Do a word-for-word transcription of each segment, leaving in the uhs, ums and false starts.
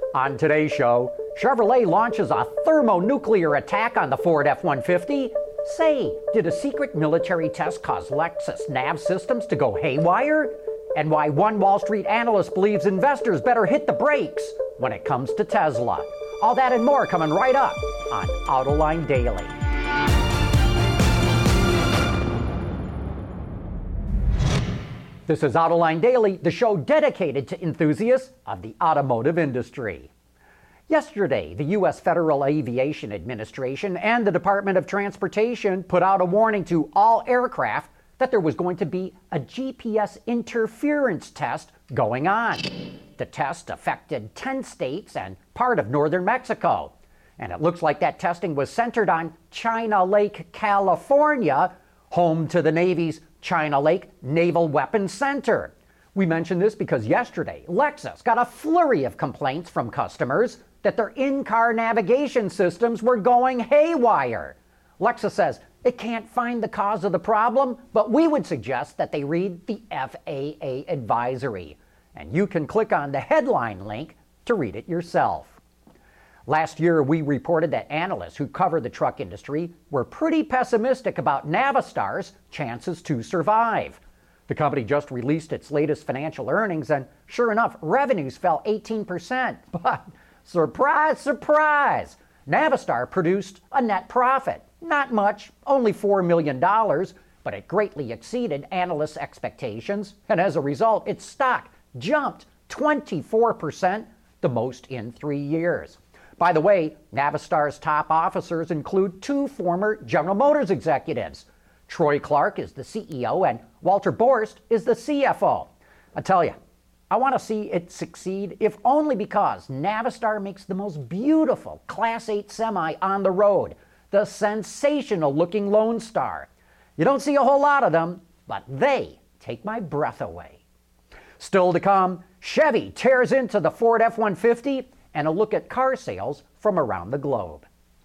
On today's show, Chevrolet launches a thermonuclear attack on the Ford F one fifty. Say, did a secret military test cause Lexus nav systems to go haywire? And why one Wall Street analyst believes investors better hit the brakes when it comes to Tesla. All that and more coming right up on Autoline Daily. This is Autoline Daily, the show dedicated to enthusiasts of the automotive industry. Yesterday, the U S Federal Aviation Administration and the Department of Transportation put out a warning to all aircraft that there was going to be a G P S interference test going on. The test affected ten states and part of northern Mexico. And it looks like that testing was centered on China Lake, California, home to the Navy's China Lake Naval Weapons Center. We mentioned this because yesterday, Lexus got a flurry of complaints from customers that their in-car navigation systems were going haywire. Lexus says it can't find the cause of the problem, but we would suggest that they read the F A A advisory. And you can click on the headline link to read it yourself. Last year, we reported that analysts who cover the truck industry were pretty pessimistic about Navistar's chances to survive. The company just released its latest financial earnings, and sure enough, revenues fell eighteen percent. But surprise, surprise, Navistar produced a net profit. Not much, only four million dollars, but it greatly exceeded analysts' expectations, and as a result, its stock jumped twenty-four percent, the most in three years. By the way, Navistar's top officers include two former General Motors executives. Troy Clark is the C E O and Walter Borst is the C F O. I tell you, I want to see it succeed if only because Navistar makes the most beautiful Class eight semi on the road, the sensational-looking Lone Star. You don't see a whole lot of them, but they take my breath away. Still to come, Chevy tears into the Ford F one fifty, and a look at car sales from around the globe.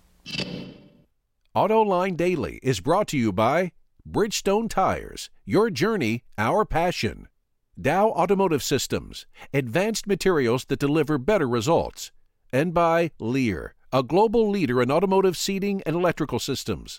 Autoline Daily is brought to you by Bridgestone Tires, your journey, our passion. Dow Automotive Systems, advanced materials that deliver better results. And by Lear, a global leader in automotive seating and electrical systems.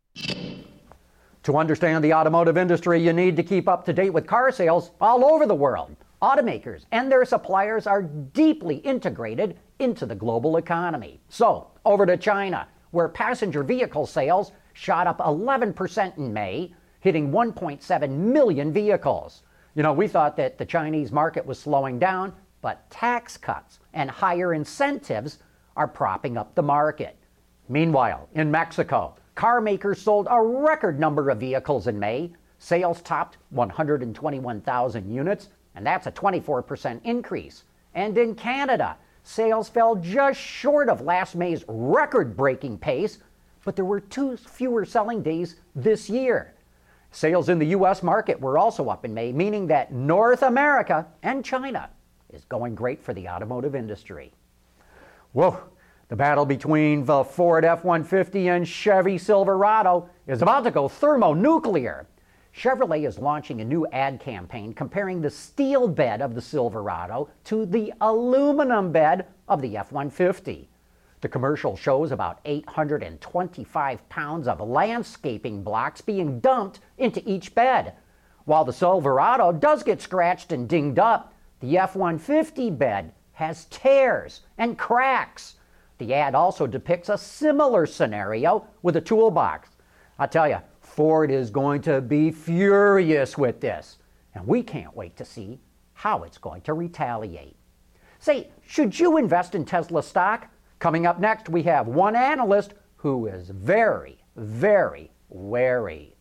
To understand the automotive industry, you need to keep up to date with car sales all over the world. Automakers and their suppliers are deeply integrated into the global economy. So, over to China, where passenger vehicle sales shot up eleven percent in May, hitting one point seven million vehicles. You know, we thought that the Chinese market was slowing down, but tax cuts and higher incentives are propping up the market. Meanwhile, in Mexico, car makers sold a record number of vehicles in May. Sales topped one hundred twenty-one thousand units, and that's a twenty-four percent increase. And in Canada, sales fell just short of last May's record-breaking pace, but there were two fewer selling days this year. Sales in the U S market were also up in May, meaning that North America and China is going great for the automotive industry. Whoa, the battle between the Ford F one fifty and Chevy Silverado is about to go thermonuclear. Chevrolet is launching a new ad campaign comparing the steel bed of the Silverado to the aluminum bed of the F one fifty. The commercial shows about eight hundred twenty-five pounds of landscaping blocks being dumped into each bed. While the Silverado does get scratched and dinged up, the F one fifty bed has tears and cracks. The ad also depicts a similar scenario with a toolbox. I tell you, Ford is going to be furious with this, and we can't wait to see how it's going to retaliate. Say, should you invest in Tesla stock? Coming up next, we have one analyst who is very, very wary.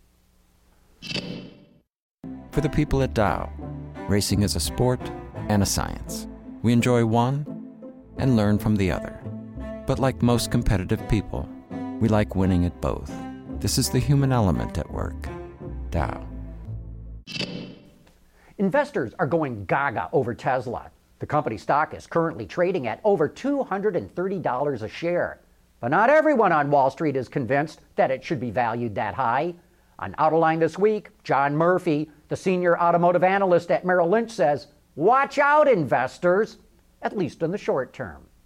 For the people at Dow, racing is a sport and a science. We enjoy one and learn from the other. But like most competitive people, we like winning at both. This is the human element at work. Dow. Investors are going gaga over Tesla. The company stock is currently trading at over two hundred thirty dollars a share. But not everyone on Wall Street is convinced that it should be valued that high. On Autoline this week, John Murphy, the senior automotive analyst at Merrill Lynch, says, watch out, investors, at least in the short term.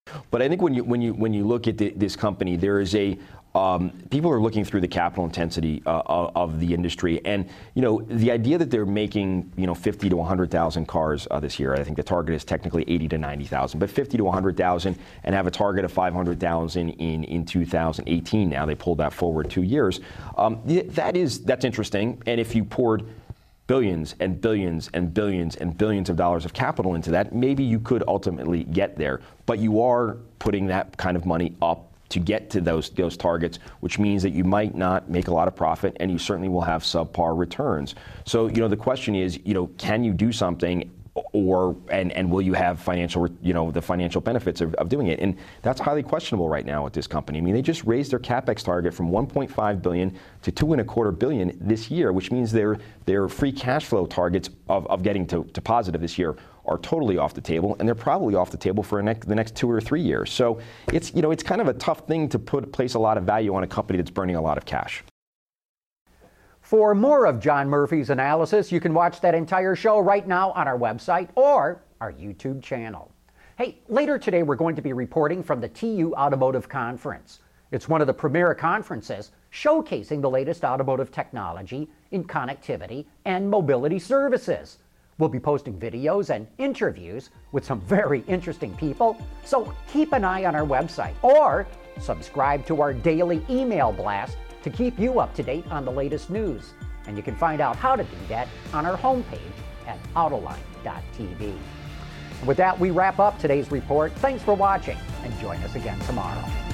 But I think when you when you when you look at the, this company, there is a um, people are looking through the capital intensity uh, of, of the industry, and you know the idea that they're making you know fifty to one hundred thousand cars uh, this year. I think the target is technically eighty to ninety thousand, but fifty to one hundred thousand, and have a target of five hundred thousand in in two thousand eighteen. Now they pulled that forward two years. Um, that is that's interesting, and if you poured billions and billions and billions and billions of dollars of capital into that, maybe you could ultimately get there. But you are putting that kind of money up to get to those those targets, which means that you might not make a lot of profit, and you certainly will have subpar returns. So, you know, the question is, you know, can you do something, or and and will you have financial, you know, the financial benefits of, of doing it? And that's highly questionable right now with this company. I mean, they just raised their capex target from one point five billion to two and a quarter billion this year, which means their their free cash flow targets of, of getting to, to positive this year are totally off the table, and they're probably off the table for next, the next two or three years. So it's, you know, it's kind of a tough thing to put place a lot of value on a company that's burning a lot of cash. For more of John Murphy's analysis, you can watch that entire show right now on our website or our YouTube channel. Hey, later today we're going to be reporting from the T U Automotive Conference. It's one of the premier conferences showcasing the latest automotive technology in connectivity and mobility services. We'll be posting videos and interviews with some very interesting people, so keep an eye on our website or subscribe to our daily email blast to keep you up to date on the latest news. And you can find out how to do that on our homepage at autoline dot t v. And with that, we wrap up today's report. Thanks for watching, and join us again tomorrow.